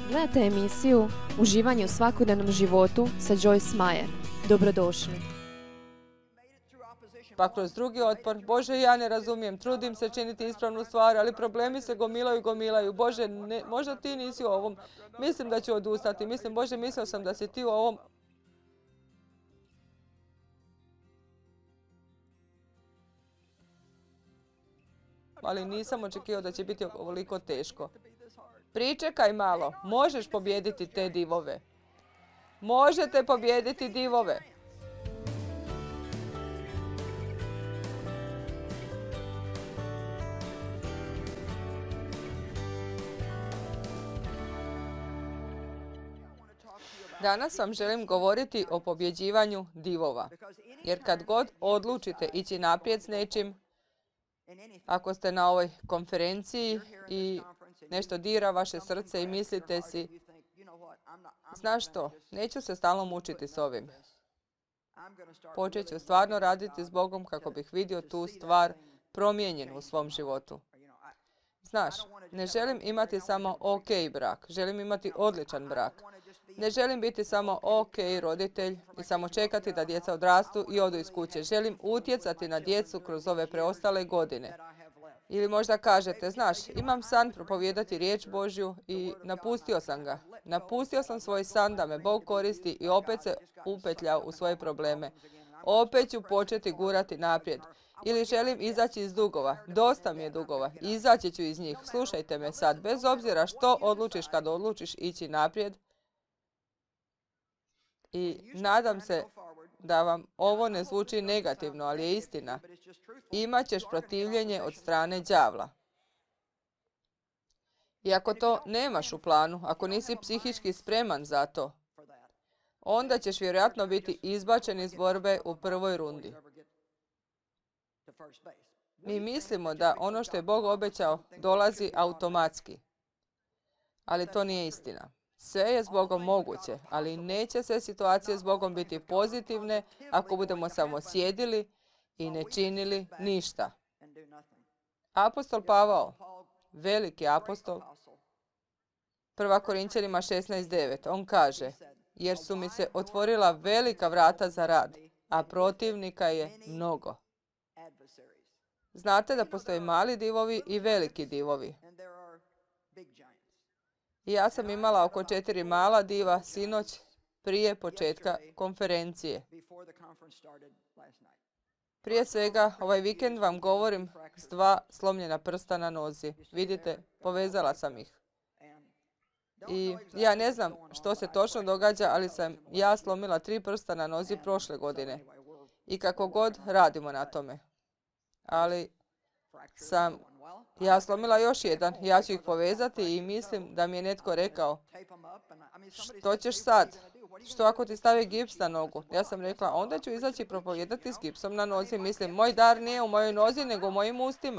Gledajte emisiju Uživanje u svakodnevnom životu sa Joyce Meyer. Dobrodošli. Pa kroz drugi otpor, Bože, ja ne razumijem, trudim se činiti ispravnu stvar, ali problemi se gomilaju. Bože, možda ti nisi u ovom, mislim da ću odustati, Bože, mislio sam da si ti u ovom. Ali nisam očekivao da će biti ovoliko teško. Pričekaj malo, možeš pobijediti te divove. Možete pobijediti divove. Danas vam želim govoriti o pobjeđivanju divova. Jer kad god odlučite ići naprijed s nečim, ako ste na ovoj konferenciji i nešto dira vaše srce i mislite si, znaš što, neću se stalno mučiti s ovim. Počet ću stvarno raditi s Bogom kako bih vidio tu stvar promijenjenu u svom životu. Znaš, ne želim imati samo ok brak, želim imati odličan brak. Ne želim biti samo ok roditelj i samo čekati da djeca odrastu i odu iz kuće. Želim utjecati na djecu kroz ove preostale godine. Ili možda kažete, znaš, imam san propovijedati riječ Božju i napustio sam ga. Napustio sam svoj san da me Bog koristi i opet se upetljao u svoje probleme. Opet ću početi gurati naprijed. Ili želim izaći iz dugova. Dosta mi je dugova. Izaći ću iz njih. Slušajte me sad. Bez obzira što odlučiš kad odlučiš ići naprijed. I nadam se da vam ovo ne zvuči negativno, ali je istina. Imaćeš protivljenje od strane đavla. I ako to nemaš u planu, ako nisi psihički spreman za to, onda ćeš vjerojatno biti izbačen iz borbe u prvoj rundi. Mi mislimo da ono što je Bog obećao dolazi automatski. Ali to nije istina. Sve je s Bogom moguće, ali neće sve situacije s Bogom biti pozitivne ako budemo samo sjedili i ne činili ništa. Apostol Pavao, veliki apostol, 1. Korinćanima 16:9, on kaže, jer su mi se otvorila velika vrata za rad, a protivnika je mnogo. Znate da postoje mali divovi i veliki divovi. I ja sam imala oko 4 mala diva sinoć prije početka konferencije. Prije svega, ovaj vikend vam govorim s 2 slomljena prsta na nozi. Vidite, povezala sam ih. I ja ne znam što se točno događa, ali sam ja slomila 3 prsta na nozi prošle godine. I kako god radimo na tome. Ali sam ja slomila još jedan, ja ću ih povezati i mislim da mi je netko rekao, što ćeš sad? Što ako ti stavi gips na nogu? Ja sam rekla, onda ću izaći propovijedati s gipsom na nozi. Mislim, moj dar nije u mojoj nozi, nego u mojim ustima.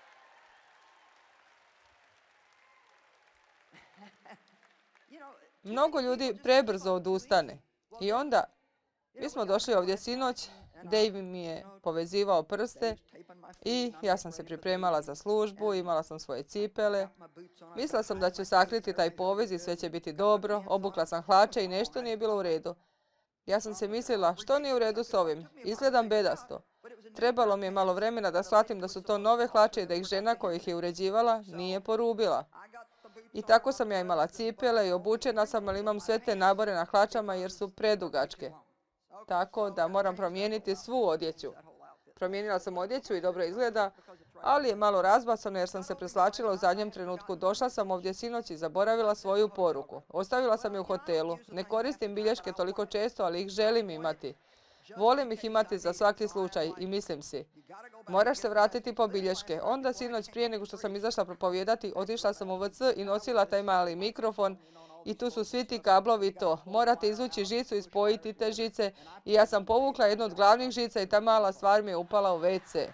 Mnogo ljudi prebrzo odustane. I onda, mi smo došli ovdje sinoć, Dave mi je povezivao prste i ja sam se pripremala za službu, imala sam svoje cipele. Mislila sam da ću sakriti taj povez i sve će biti dobro, obukla sam hlače i nešto nije bilo u redu. Ja sam se mislila, što nije u redu s ovim? Izgledam bedasto. Trebalo mi je malo vremena da shvatim da su to nove hlače i da ih žena koja ih je uređivala nije porubila. I tako sam ja imala cipele i obučena sam, ali imam sve te nabore na hlačama jer su predugačke. Tako da moram promijeniti svu odjeću. Promijenila sam odjeću i dobro izgleda, ali je malo razbacano jer sam se preslačila u zadnjem trenutku. Došla sam ovdje sinoć i zaboravila svoju poruku. Ostavila sam je u hotelu. Ne koristim bilješke toliko često, ali ih želim imati. Volim ih imati za svaki slučaj i mislim si, moraš se vratiti po bilješke. Onda sinoć prije nego što sam izašla propovijedati, otišla sam u WC i nosila taj mali mikrofon. I tu su svi ti kablovi to. Morate izvući žicu i spojiti te žice. I ja sam povukla jednu od glavnih žica i ta mala stvar mi je upala u WC.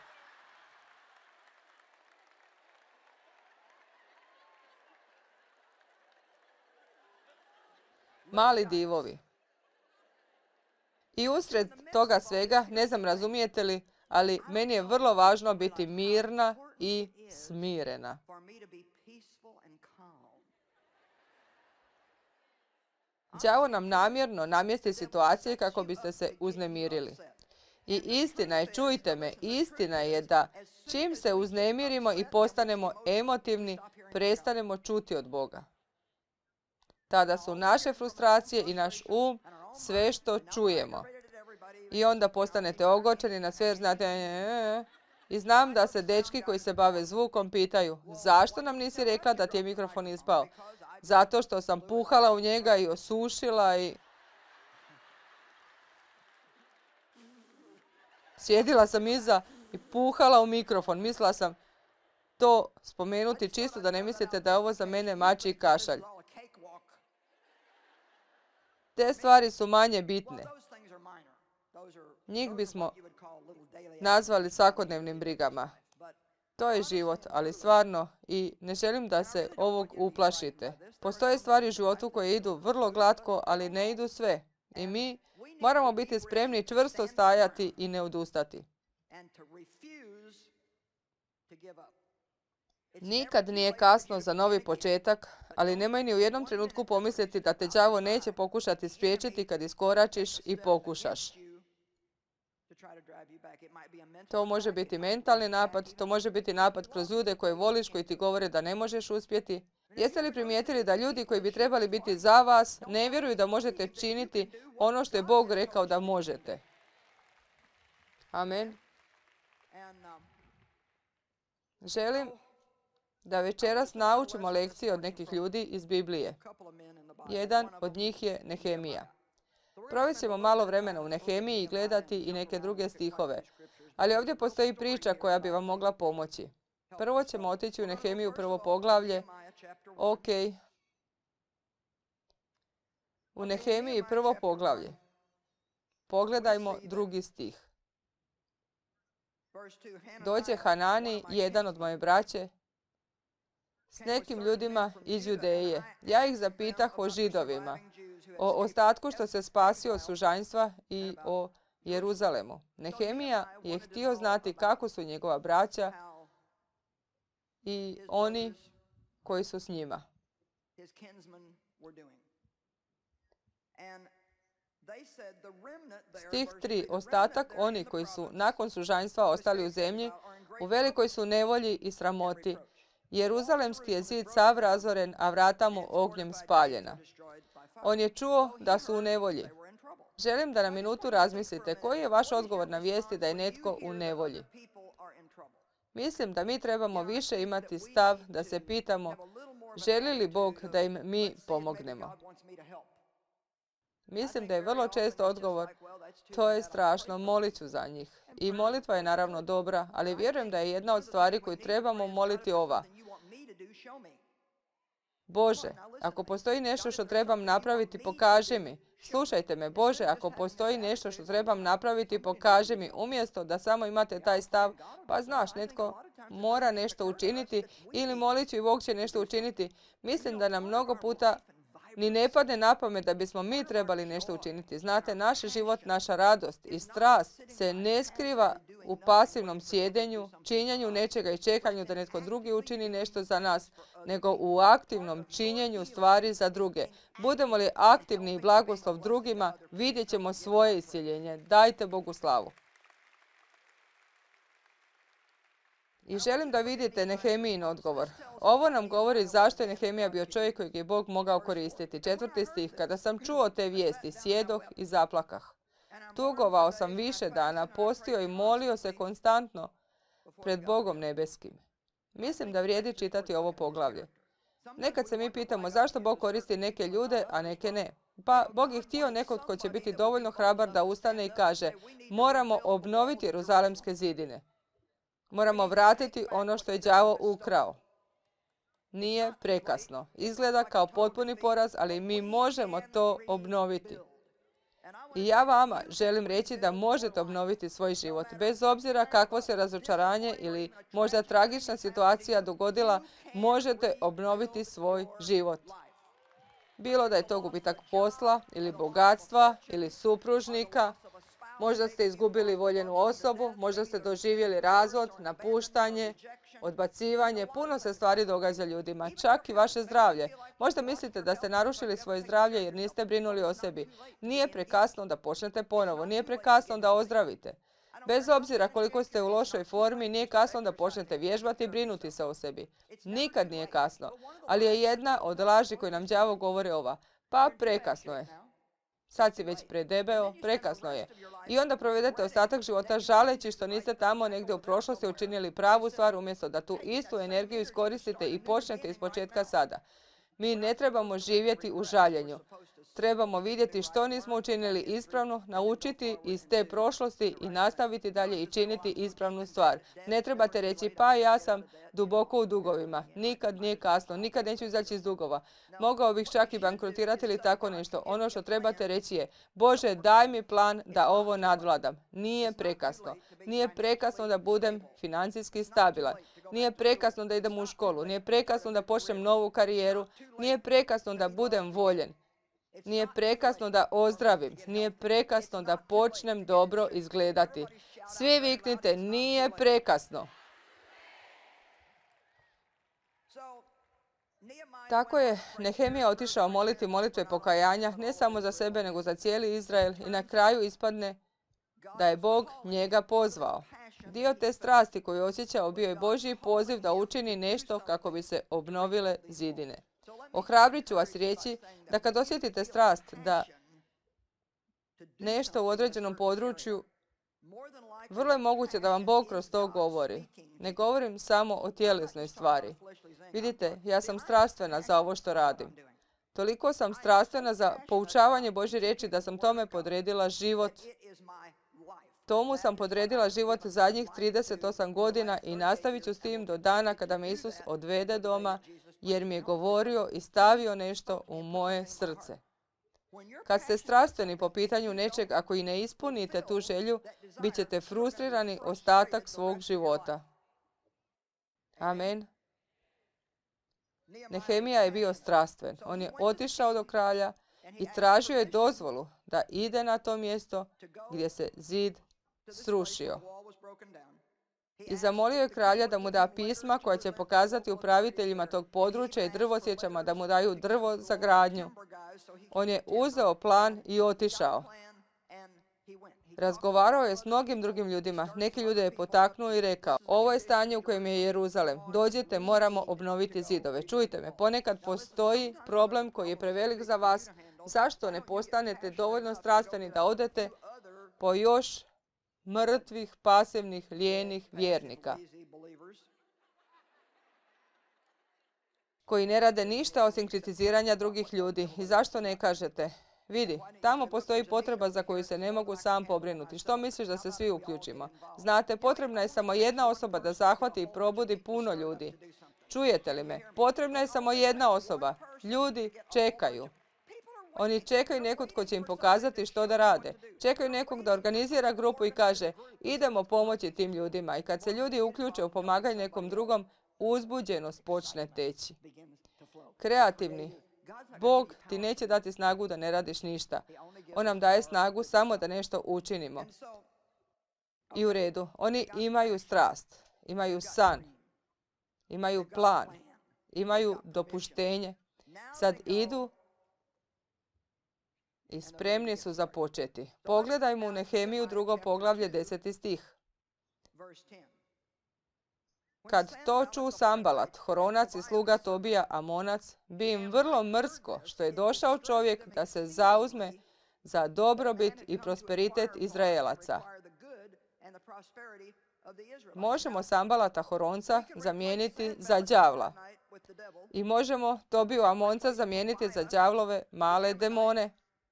Mali divovi. I usred toga svega, ne znam razumijete li, ali meni je vrlo važno biti mirna i smirena. Đavo nam namjerno namjesti situacije kako biste se uznemirili. I istina je, čujte me, istina je da čim se uznemirimo i postanemo emotivni, prestanemo čuti od Boga. Tada su naše frustracije i naš sve što čujemo. I onda postanete ogorčeni na sve jer znate i znam da se dečki koji se bave zvukom pitaju zašto nam nisi rekla da ti je mikrofon ispao? Zato što sam puhala u njega i osušila i sjedila sam iza i puhala u mikrofon. Mislila sam to spomenuti čisto da ne mislite da je ovo za mene mačji kašalj. Te stvari su manje bitne. Njih bismo nazvali svakodnevnim brigama. To je život, ali stvarno i ne želim da se ovog uplašite. Postoje stvari u životu koje idu vrlo glatko, ali ne idu sve. I mi moramo biti spremni čvrsto stajati i ne odustati. Nikad nije kasno za novi početak, ali nemoj ni u jednom trenutku pomisliti da te đavo neće pokušati spriječiti kad iskoračiš i pokušaš. To može biti mentalni napad, to može biti napad kroz ljude koje voliš, koji ti govore da ne možeš uspjeti. Jeste li primijetili da ljudi koji bi trebali biti za vas ne vjeruju da možete činiti ono što je Bog rekao da možete? Amen. Želim da večeras naučimo lekcije od nekih ljudi iz Biblije. Jedan od njih je Nehemija. Provest ćemo malo vremena u Nehemiji i gledati i neke druge stihove. Ali ovdje postoji priča koja bi vam mogla pomoći. Prvo ćemo otići u Nehemiju, prvo poglavlje. Ok. U Nehemiji prvo poglavlje. Pogledajmo drugi stih. Dođe Hanani, jedan od moje braće, s nekim ljudima iz Judeje. Ja ih zapitah o Židovima, o ostatku što se spasio od sužanjstva i o Jeruzalemu. Nehemija je htio znati kako su njegova braća i oni koji su s njima. Stih 3. Ostatak, oni koji su nakon sužanjstva ostali u zemlji, u velikoj su nevolji i sramoti. Jeruzalemski je zid sav razoren, a vrata mu ognjem spaljena. On je čuo da su u nevolji. Želim da na minutu razmislite koji je vaš odgovor na vijesti da je netko u nevolji. Mislim da mi trebamo više imati stav da se pitamo želi li Bog da im mi pomognemo. Mislim da je vrlo često odgovor to je strašno, molit ću za njih. I molitva je naravno dobra, ali vjerujem da je jedna od stvari koju trebamo moliti ova. Bože, ako postoji nešto što trebam napraviti, pokaži mi. Slušajte me, Bože, ako postoji nešto što trebam napraviti, pokaži mi. Umjesto da samo imate taj stav, pa znaš, netko mora nešto učiniti ili molit ću i Bog će nešto učiniti. Mislim da nam mnogo puta ni ne padne na pamet da bismo mi trebali nešto učiniti. Znate, naš život, naša radost i strast se ne skriva u pasivnom sjedenju, činjenju nečega i čekanju da netko drugi učini nešto za nas, nego u aktivnom činjenju stvari za druge. Budemo li aktivni i blagoslov drugima, vidjet ćemo svoje iscjeljenje. Dajte Bogu slavu. I želim da vidite Nehemijin odgovor. Ovo nam govori zašto je Nehemija bio čovjek kojeg je Bog mogao koristiti. 4. stih. Kada sam čuo te vijesti, sjedoh i zaplakah. Tugovao sam više dana, postio i molio se konstantno pred Bogom nebeskim. Mislim da vrijedi čitati ovo poglavlje. Nekad se mi pitamo zašto Bog koristi neke ljude, a neke ne. Pa Bog je htio nekog tko će biti dovoljno hrabar da ustane i kaže moramo obnoviti Jeruzalemske zidine. Moramo vratiti ono što je đavo ukrao. Nije prekasno. Izgleda kao potpuni poraz, ali mi možemo to obnoviti. I ja vama želim reći da možete obnoviti svoj život. Bez obzira kakvo se razočaranje ili možda tragična situacija dogodila, možete obnoviti svoj život. Bilo da je to gubitak posla ili bogatstva ili supružnika, možda ste izgubili voljenu osobu, možda ste doživjeli razvod, napuštanje, odbacivanje, puno se stvari događa ljudima, čak i vaše zdravlje. Možda mislite da ste narušili svoje zdravlje jer niste brinuli o sebi. Nije prekasno da počnete ponovo, nije prekasno da ozdravite. Bez obzira koliko ste u lošoj formi, nije kasno da počnete vježbati i brinuti se o sebi. Nikad nije kasno. Ali je jedna od laži koje nam đavo govori ova. Pa prekasno je. Sad si već predebeo, prekasno je. I onda provedete ostatak života žaleći što niste tamo negdje u prošlosti učinili pravu stvar umjesto da tu istu energiju iskoristite i počnete iz početka sada. Mi ne trebamo živjeti u žaljenju. Trebamo vidjeti što nismo učinili ispravno, naučiti iz te prošlosti i nastaviti dalje i činiti ispravnu stvar. Ne trebate reći pa ja sam duboko u dugovima. Nikad nije kasno, nikad neću izaći iz dugova. Mogao bih čak i bankrotirati ili tako nešto. Ono što trebate reći je Bože daj mi plan da ovo nadvladam. Nije prekasno. Nije prekasno da budem financijski stabilan. Nije prekasno da idem u školu. Nije prekasno da počnem novu karijeru. Nije prekasno da budem voljen. Nije prekasno da ozdravim. Nije prekasno da počnem dobro izgledati. Svi viknite, nije prekasno. Tako je Nehemija otišao moliti molitve pokajanja, ne samo za sebe, nego za cijeli Izrael i na kraju ispadne da je Bog njega pozvao. Dio te strasti koju je osjećao bio je Božji poziv da učini nešto kako bi se obnovile zidine. Ohrabrit ću vas reći da kad osjetite strast da nešto u određenom području, vrlo je moguće da vam Bog kroz to govori. Ne govorim samo o tjelesnoj stvari. Vidite, ja sam strastvena za ovo što radim. Toliko sam strastvena za poučavanje Božje riječi da sam tome podredila život. Tomu sam podredila život zadnjih 38 godina i nastavit ću s tim do dana kada me Isus odvede doma, jer mi je govorio i stavio nešto u moje srce. Kad ste strastveni po pitanju nečeg, ako i ne ispunite tu želju, bit ćete frustrirani ostatak svog života. Amen. Nehemija je bio strastven. On je otišao do kralja i tražio je dozvolu da ide na to mjesto gdje se zid srušio. I zamolio je kralja da mu da pisma koja će pokazati upraviteljima tog područja i drvosjećama da mu daju drvo za gradnju. On je uzeo plan i otišao. Razgovarao je s mnogim drugim ljudima. Neki ljude je potaknuo i rekao, ovo je stanje u kojem je Jeruzalem. Dođite, moramo obnoviti zidove. Čujte me, ponekad postoji problem koji je prevelik za vas. Zašto ne postanete dovoljno strastveni da odete po još mrtvih, pasivnih, lijenih vjernika koji ne rade ništa osim kritiziranja drugih ljudi? I zašto ne kažete, vidi, tamo postoji potreba za koju se ne mogu sam pobrinuti. Što misliš da se svi uključimo? Znate, potrebna je samo jedna osoba da zahvati i probudi puno ljudi. Čujete li me? Potrebna je samo jedna osoba. Ljudi čekaju. Oni čekaju nekog tko će im pokazati što da rade. Čekaju nekog da organizira grupu i kaže, idemo pomoći tim ljudima. I kad se ljudi uključe u pomaganje nekom drugom, uzbuđenost počne teći. Kreativni. Bog ti neće dati snagu da ne radiš ništa. On nam daje snagu samo da nešto učinimo. I u redu, oni imaju strast, imaju san, imaju plan, imaju dopuštenje. Sad idu i spremni su započeti. Pogledajmo u Nehemiju 2. poglavlje 10. stih. Kad to ču Sambalat, Horonac i sluga Tobija, Amonac, bi im vrlo mrsko što je došao čovjek da se zauzme za dobrobit i prosperitet Izraelaca. Možemo Sambalata Horonca zamijeniti za đavla. I možemo Tobiju Amonca zamijeniti za đavlove male demone.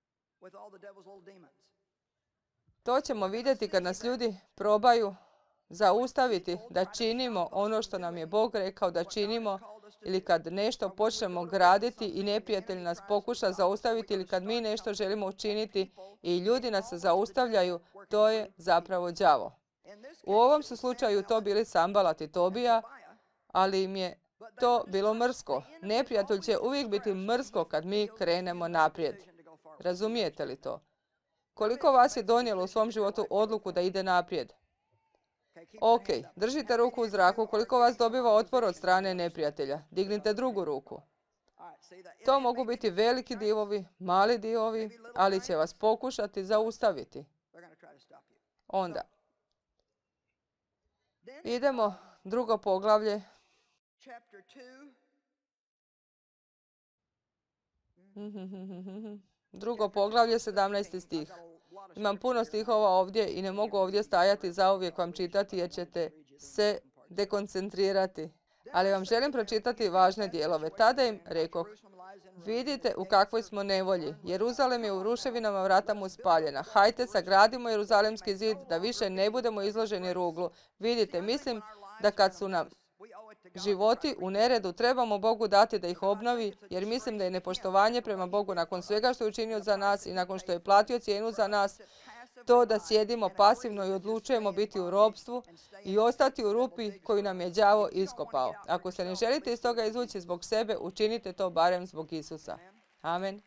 To ćemo vidjeti kad nas ljudi probaju zaustaviti da činimo ono što nam je Bog rekao da činimo, ili kad nešto počnemo graditi i neprijatelj nas pokuša zaustaviti, ili kad mi nešto želimo učiniti i ljudi nas zaustavljaju, to je zapravo đavo. U ovom su slučaju to bili Sambalat i Tobija, ali im je to bilo mrsko. Neprijatelj će uvijek biti mrsko kad mi krenemo naprijed. Razumijete li to? Koliko vas je donijelo u svom životu odluku da ide naprijed? Ok, držite ruku u zraku koliko vas dobiva otpor od strane neprijatelja. Dignite drugu ruku. To mogu biti veliki divovi, mali divovi, ali će vas pokušati zaustaviti. Onda, idemo drugo poglavlje. Drugo poglavlje, 17. stih. Imam puno stihova ovdje i ne mogu ovdje stajati zauvijek vam čitati jer ćete se dekoncentrirati. Ali vam želim pročitati važne dijelove. Tada im rekoh, vidite u kakvoj smo nevolji. Jeruzalem je u ruševinama, vrata mu spaljena. Hajte, sagradimo Jeruzalemski zid da više ne budemo izloženi ruglu. Vidite, mislim da kad su nam životi u neredu, trebamo Bogu dati da ih obnovi, jer mislim da je nepoštovanje prema Bogu nakon svega što je učinio za nas i nakon što je platio cijenu za nas, to da sjedimo pasivno i odlučujemo biti u ropstvu i ostati u rupi koju nam je đavo iskopao. Ako se ne želite iz toga izvući zbog sebe, učinite to barem zbog Isusa. Amen.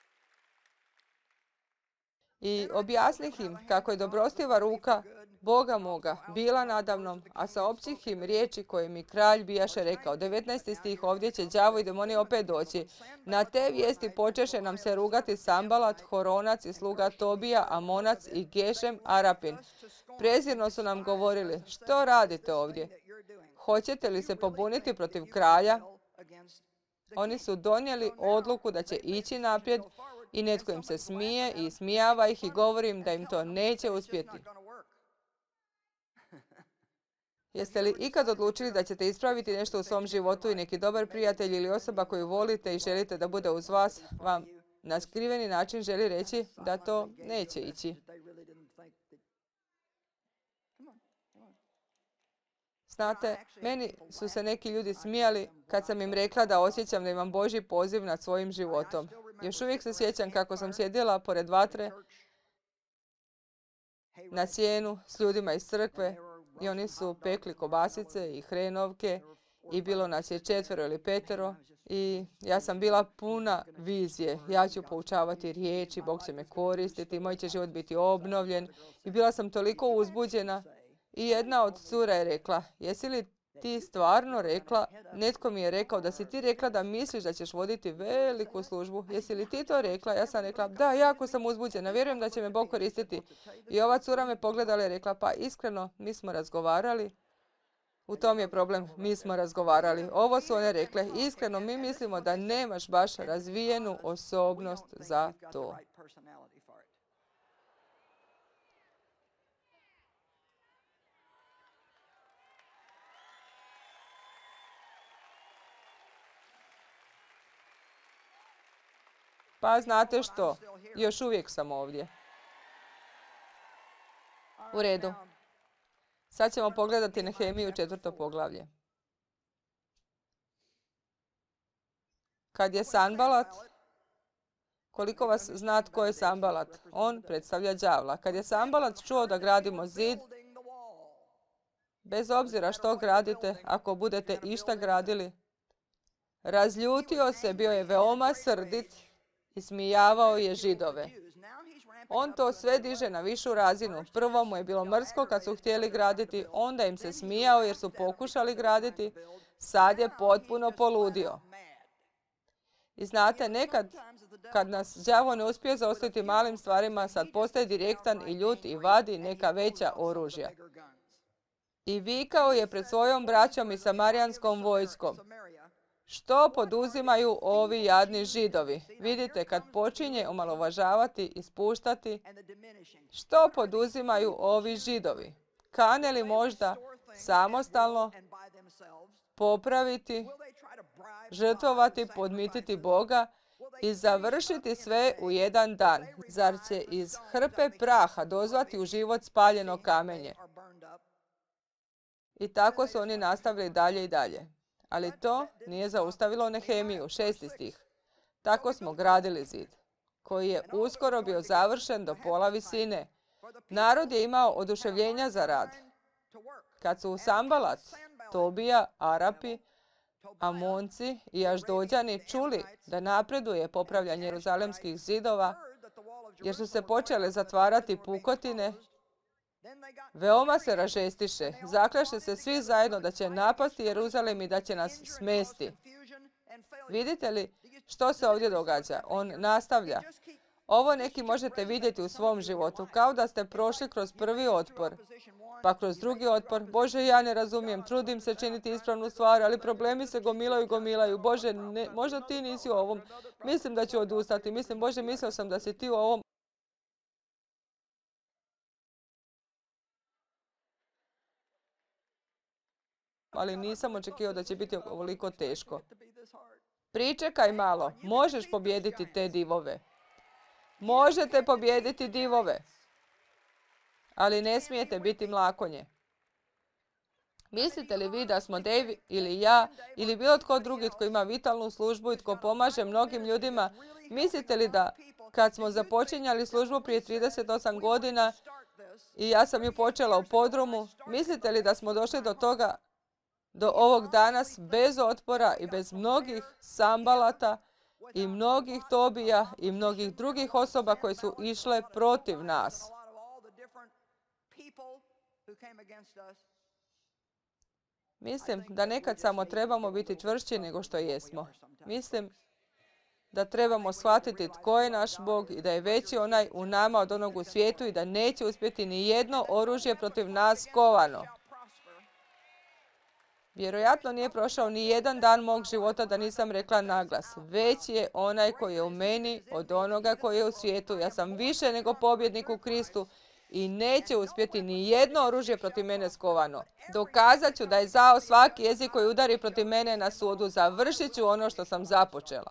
I objasnih im kako je dobrostiva ruka Boga moga bila nadamnom, a saopćih im riječi koje mi kralj bijaše rekao. 19. stih, ovdje će đavo i demoni opet doći. Na te vijesti počeše nam se rugati Sambalat, Horonac i sluga Tobija, Amonac i Gešem, Arapin. Prezirno su nam govorili, što radite ovdje? Hoćete li se pobuniti protiv kralja? Oni su donijeli odluku da će ići naprijed i netko im se smije i ismijava ih i govori im da im to neće uspjeti. Jeste li ikad odlučili da ćete ispraviti nešto u svom životu i neki dobar prijatelj ili osoba koju volite i želite da bude uz vas, vam na skriveni način želi reći da to neće ići? Znate, meni su se neki ljudi smijali kad sam im rekla da osjećam da imam Božji poziv nad svojim životom. Još uvijek se sjećam kako sam sjedila pored vatre na sjenu s ljudima iz crkve i oni su pekli kobasice i hrenovke i bilo nas je 4 ili 5 i ja sam bila puna vizije. Ja ću poučavati riječi, Bog će me koristiti, moj će život biti obnovljen i bila sam toliko uzbuđena. I jedna od cura je rekla, jesi li ti stvarno rekla, netko mi je rekao da si ti rekla da misliš da ćeš voditi veliku službu. Jesi li ti to rekla? Ja sam rekla, da, jako sam uzbuđena, vjerujem da će me Bog koristiti. I ova cura me pogledala i rekla, pa iskreno, mi smo razgovarali. U tom je problem, mi smo razgovarali. Ovo su one rekle, iskreno, mi mislimo da nemaš baš razvijenu osobnost za to. Pa znate što, još uvijek sam ovdje. U redu. Sad ćemo pogledati Nehemiju 4. poglavlje. Kad je Sanbalat, koliko vas zna tko je Sanbalat? On predstavlja đavla. Kad je Sanbalat čuo da gradimo zid, bez obzira što gradite, ako budete išta gradili, razljutio se, bio je veoma srdit, ismijavao je Židove. On to sve diže na višu razinu. Prvo mu je bilo mrsko kad su htjeli graditi, onda im se smijao jer su pokušali graditi, sad je potpuno poludio. I znate, nekad kad nas đavo ne uspije zaustaviti malim stvarima, sad postaje direktan i ljut i vadi neka veća oružja. I vikao je pred svojom braćom i samarijanskom vojskom. Što poduzimaju ovi jadni Židovi? Vidite, kad počinje omalovažavati i spuštati, što poduzimaju ovi Židovi? Kane li možda samostalno popraviti, žrtvovati, podmititi Boga i završiti sve u jedan dan? Zar će iz hrpe praha dozvati u život spaljeno kamenje? I tako su oni nastavili dalje i dalje. Ali to nije zaustavilo Nehemiju, 6. stih. Tako smo gradili zid, koji je uskoro bio završen do pola visine. Narod je imao oduševljenja za rad. Kad su Sanbalat, Tobija, Arapi, Amonci i Aždođani čuli da napreduje popravljanje jeruzalemskih zidova, jer su se počele zatvarati pukotine, Veoma se ražestiše. Zakljaše se svi zajedno da će napasti Jeruzalem i da će nas smesti. Vidite li što se ovdje događa? On nastavlja. Ovo neki možete vidjeti u svom životu, kao da ste prošli kroz prvi otpor, pa kroz drugi otpor. Bože, ja ne razumijem, trudim se činiti ispravnu stvar, ali problemi se gomilaju i gomilaju. Bože, možda ti nisi u ovom. Mislim da ću odustati. Bože, mislio sam da si ti u ovom. Ali nisam očekivao da će biti ovoliko teško. Pričekaj malo, možeš pobijediti te divove. Možete pobijediti divove, ali ne smijete biti mlakonje. Mislite li vi da smo Dave ili ja ili bilo tko drugi tko ima vitalnu službu i tko pomaže mnogim ljudima, mislite li da kad smo započinjali službu prije 38 godina i ja sam ju počela u podrumu, mislite li da smo došli do toga, do ovog danas bez otpora i bez mnogih sambalata i mnogih Tobija i mnogih drugih osoba koje su išle protiv nas? Mislim da nekad samo trebamo biti čvršći nego što jesmo. Mislim da trebamo shvatiti tko je naš Bog i da je veći onaj u nama od onog u svijetu i da neće uspjeti ni jedno oružje protiv nas kovano. Vjerojatno nije prošao ni jedan dan mog života da nisam rekla naglas. Veći je onaj koji je u meni od onoga koji je u svijetu. Ja sam više nego pobjednik u Kristu i neće uspjeti ni jedno oružje protiv mene skovano. Dokazat ću da je zao svaki jezik koji udari protiv mene na sudu. Završit ću ono što sam započela.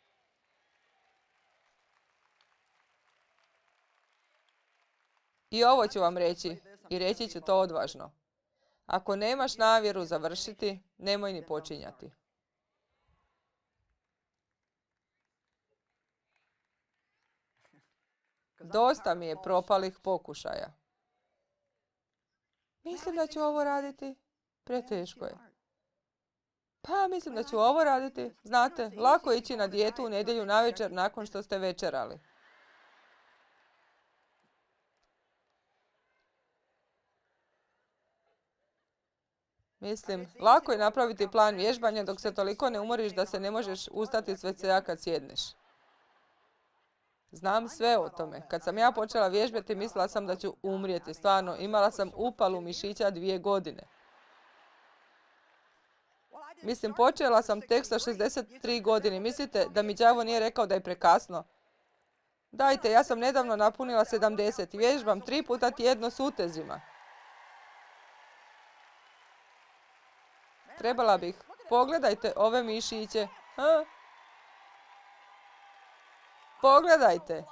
I ovo ću vam reći i reći ću to odvažno. Ako nemaš namjeru završiti, nemoj ni počinjati. Dosta mi je propalih pokušaja. Mislim da ću ovo raditi. Preteško je. Pa mislim da ću ovo raditi. Znate, lako je ići na dijetu u nedjelju navečer nakon što ste večerali. Mislim, lako je napraviti plan vježbanja dok se toliko ne umoriš da se ne možeš ustati s WC-a kad sjedneš. Znam sve o tome. Kad sam ja počela vježbati, mislila sam da ću umrijeti. Stvarno, imala sam upalu mišića 2 godine. Mislim, počela sam tek sa 63 godine. Mislite da mi đavo nije rekao da je prekasno? Dajte, ja sam nedavno napunila 70 i vježbam 3 puta tjedno s utezima. Trebala bih. Pogledajte ove mišiće. Pogledajte.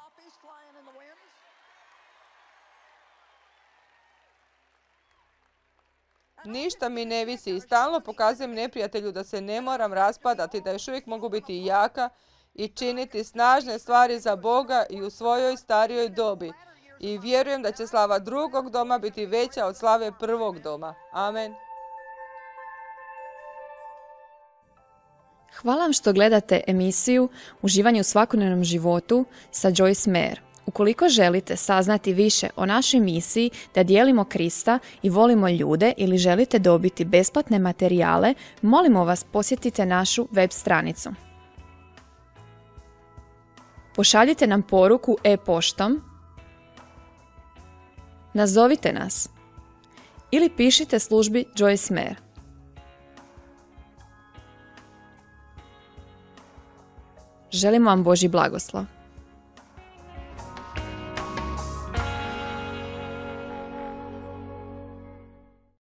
Ništa mi ne visi i stalno pokazujem neprijatelju da se ne moram raspadati, da još uvijek mogu biti jaka i činiti snažne stvari za Boga i u svojoj starijoj dobi. I vjerujem da će slava drugog doma biti veća od slave prvog doma. Amen. Hvala vam što gledate emisiju Uživanje u svakodnevnom životu sa Joyce Meyer. Ukoliko želite saznati više o našoj misiji da dijelimo Krista i volimo ljude ili želite dobiti besplatne materijale, molimo vas posjetite našu web stranicu. Pošaljite nam poruku e-poštom, nazovite nas ili pišite službi Joyce Meyer. Želimo vam Božji blagoslov.